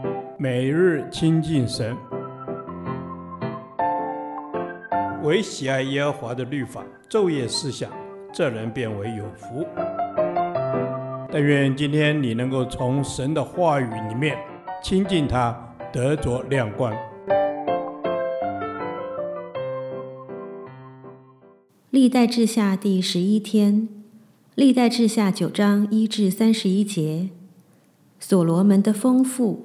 每日亲近神，唯喜爱耶和华的律法，昼夜思想，这人变为有福。但愿今天你能够从神的话语里面亲近他，得着亮光。 历代志下第11天，历代志下9章1至31节，所罗门的丰富。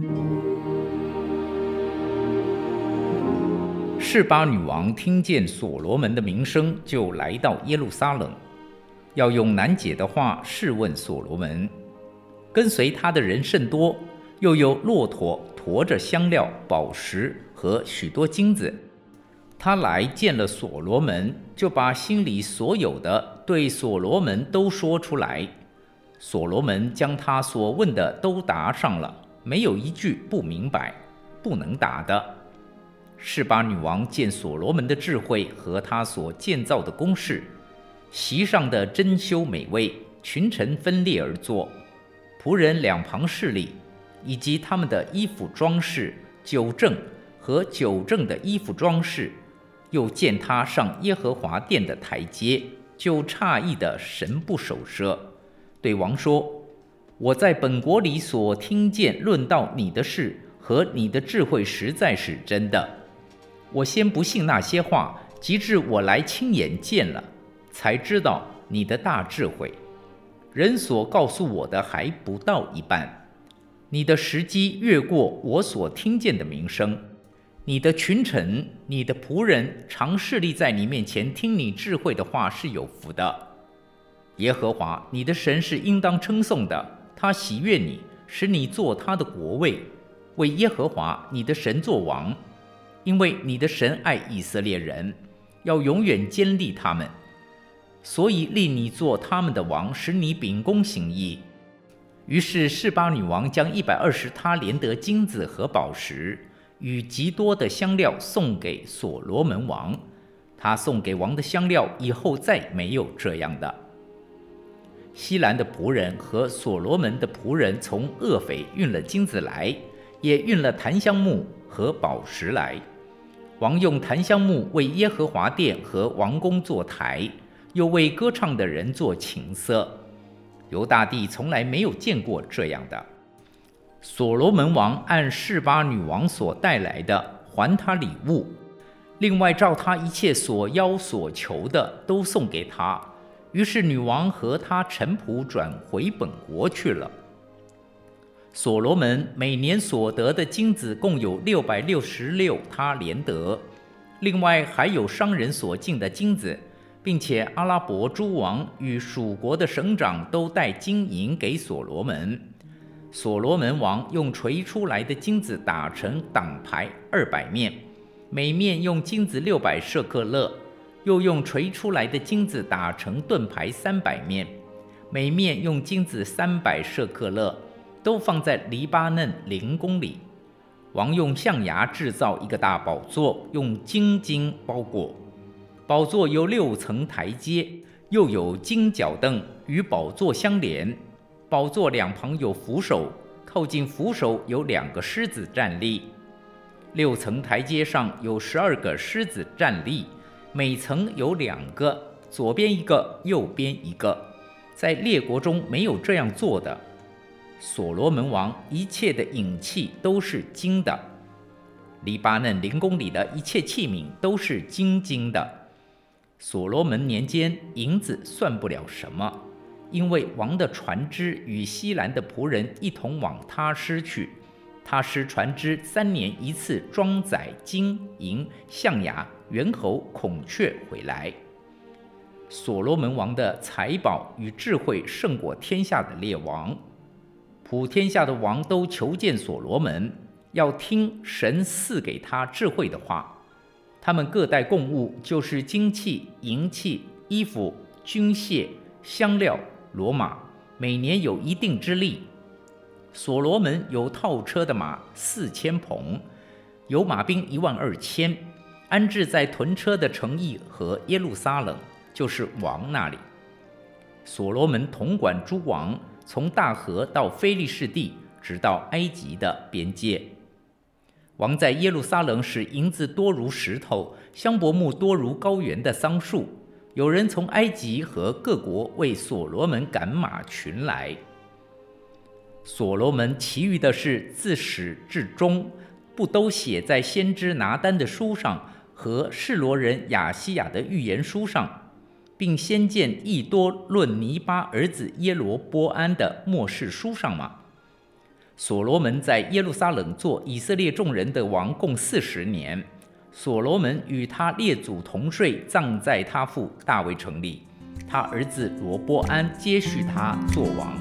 示巴女王听见所罗门的名声，就来到耶路撒冷，要用难解的话试问所罗门。跟随他的人甚多，又有骆驼驮着香料、宝石和许多金子。他来见了所罗门，就把心里所有的对所罗门都说出来。所罗门将他所问的都答上了，没有一句不明白、不能答的。示巴女王见所罗门的智慧和他所建造的宫室，席上的珍馐美味，群臣分列而坐，仆人两旁侍立，以及他们的衣服装饰、酒政和酒政的衣服装饰，又见他上耶和华殿的台阶，就诧异的神不守舍，对王说：我在本国里所听见论到你的事和你的智慧实在是真的。我先不信那些话，及至我来亲眼见了，才知道你的大智慧。人所告诉我的还不到一半，你的时机越过我所听见的名声。你的群臣、你的仆人常侍立在你面前听你智慧的话是有福的。耶和华你的神是应当称颂的，他喜悦你，使你做他的国位，为耶和华你的神作王。因为你的神爱以色列人，要永远坚立他们，所以立你做他们的王，使你秉公行义。于是示巴女王将120他连得金子和宝石与极多的香料送给所罗门王。他送给王的香料以后再没有这样的。西兰的仆人和所罗门的仆人从厄斐运了金子来，也运了檀香木和宝石来。王用檀香木为耶和华殿和王宫做台，又为歌唱的人做琴瑟。犹大地从来没有见过这样的。所罗门王按示巴女王所带来的还他礼物，另外照他一切所要所求的都送给他。于是女王和他臣仆转回本国去了。所罗门每年所得的金子共有666他连得，另外还有商人所进的金子，并且阿拉伯诸王与属国的省长都带金银给所罗门。所罗门王用锤出来的金子打成挡牌200面，每面用金子600舍客勒，又用锤出来的金子打成盾牌300面，每面用金子300舍客勒，都放在黎巴嫩灵宫里。王用象牙制造一个大宝座，用金金包裹。宝座有6层台阶，又有金脚凳与宝座相连。宝座两旁有扶手，靠近扶手有2个狮子站立。6层台阶上有12个狮子站立，每层有2个，左边一个，右边一个。在列国中没有这样做的。所罗门王一切的银器都是金的，黎巴嫩灵宫里的一切器皿都是金的。所罗门年间，银子算不了什么，因为王的船只与西兰的仆人一同往他施去。他施船只3年一次装载金银、象牙、猿猴、孔雀回来。所罗门王的财宝与智慧胜过天下的列王。普天下的王都求见所罗门，要听神赐给他智慧的话。他们各带供物，就是金器、银器、衣服、军械、香料、骡马，每年有一定之例。所罗门有套车的马4000棚，有马兵12000，安置在屯车的城邑和耶路撒冷，就是王那里。所罗门统管诸王，从大河到非利士地， 直到埃及的边界。王在耶路撒冷使银子多如石头，香柏木多如高原的桑树。有人从埃及和各国为所罗门赶马群来。所罗门其余的事自始至终，不都写在先知拿单的书上和示罗人亚西亚的预言书上，并先见益多论尼巴儿子耶罗波安的末世书上吗？所罗门在耶路撒冷做以色列众人的王共40年。所罗门与他列祖同睡，葬在他父大卫城里。他儿子罗波安接续他做王。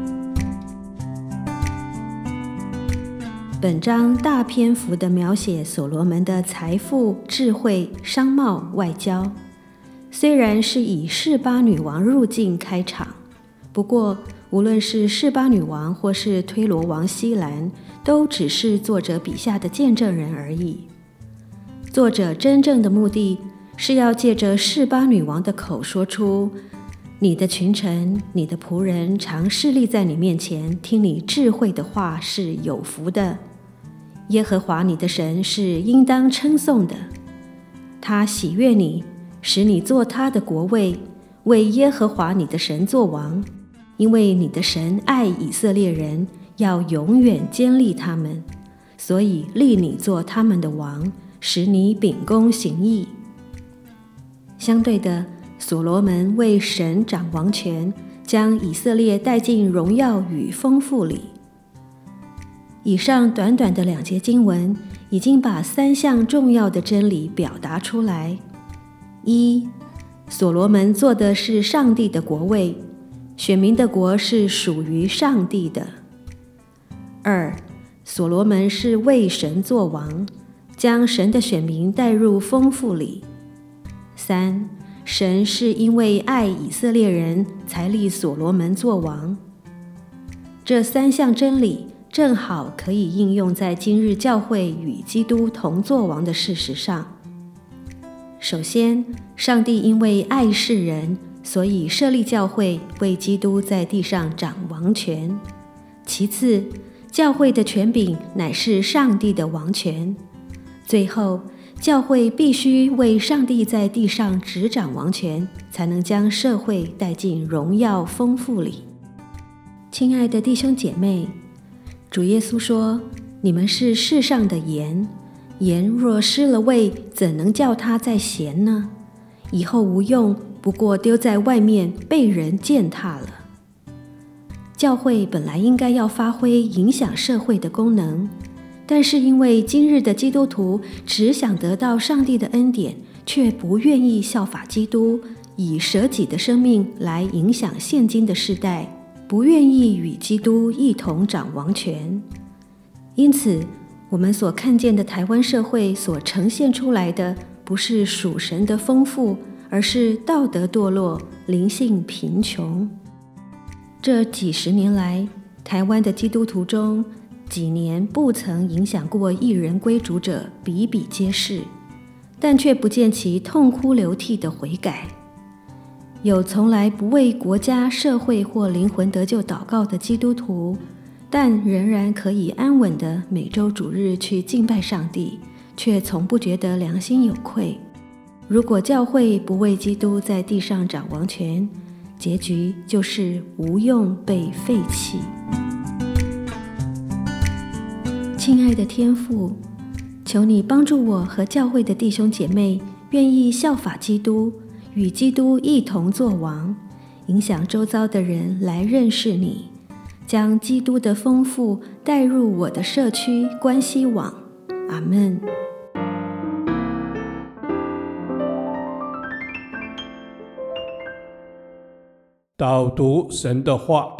本章大篇幅地描写所罗门的财富、智慧、商贸、外交。虽然是以示巴女王入境开场，不过无论是示巴女王或是推罗王西兰，都只是作者笔下的见证人而已。作者真正的目的是要借着示巴女王的口说出：你的群臣、你的仆人常侍立在你面前，听你智慧的话是有福的。耶和华你的神是应当称颂的，他喜悦你，使你做他的国位，为耶和华你的神作王。因为你的神爱以色列人，要永远坚立他们，所以立你做他们的王，使你秉公行义。相对的，所罗门为神掌王权，将以色列带进荣耀与丰富里。以上短短的2节经文，已经把3项重要的真理表达出来。1. 所罗门做的是上帝的国位，选民的国是属于上帝的。2. 所罗门是为神作王，将神的选民带入丰富里。3. 神是因为爱以色列人，才立所罗门作王。这3项真理正好可以应用在今日教会与基督同作王的事实上。首先，上帝因为爱世人，所以设立教会，为基督在地上掌王权。其次，教会的权柄乃是上帝的王权。最后，教会必须为上帝在地上执掌王权，才能将社会带进荣耀丰富里。亲爱的弟兄姐妹，主耶稣说：你们是世上的盐，盐若失了味，怎能叫它再咸呢？以后无用，不过丢在外面，被人践踏了。教会本来应该要发挥影响社会的功能，但是因为今日的基督徒只想得到上帝的恩典，却不愿意效法基督，以舍己的生命来影响现今的世代，不愿意与基督一同掌王权。因此，我们所看见的台湾社会所呈现出来的，不是属神的丰富，而是道德堕落、灵性贫穷。这几十年来，台湾的基督徒中，几年不曾影响过一人归主者比比皆是，但却不见其痛哭流涕的悔改。有从来不为国家、社会或灵魂得救祷告的基督徒，但仍然可以安稳地每周主日去敬拜上帝，却从不觉得良心有愧。如果教会不为基督在地上掌王权，结局就是无用被废弃。亲爱的天父，求你帮助我和教会的弟兄姐妹愿意效法基督，与基督一同作王，影响周遭的人来认识你，将基督的丰富带入我的社区关系网。阿们。 导读神的话。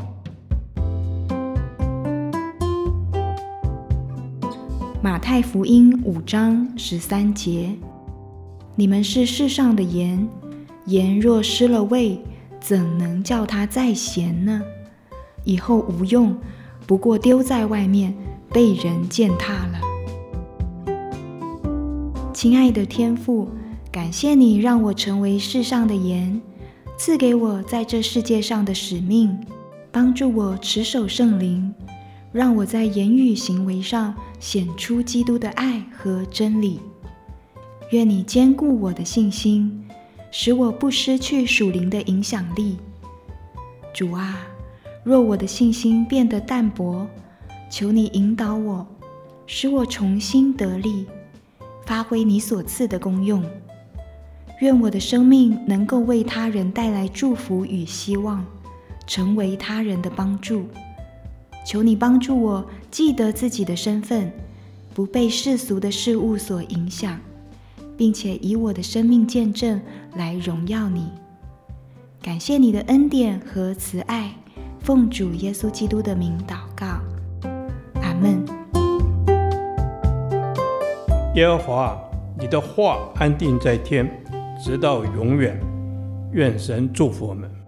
马太福音5章13节：你们是世上的盐，盐若失了味，怎能叫它再咸呢？以后无用，不过丢在外面，被人践踏了。亲爱的天父，感谢你让我成为世上的盐，赐给我在这世界上的使命，帮助我持守圣灵， 让我在言语行为上显出基督的爱和真理。愿你坚固我的信心，使我不失去属灵的影响力。主啊，若我的信心变得淡薄，求你引导我，使我重新得力，发挥你所赐的功用。愿我的生命能够为他人带来祝福与希望，成为他人的帮助。求你帮助我记得自己的身份，不被世俗的事物所影响，并且以我的生命见证来荣耀你。感谢你的恩典和慈爱，奉主耶稣基督的名祷告，阿们。 耶和华，你的话安定在天，直到永远。愿神祝福我们。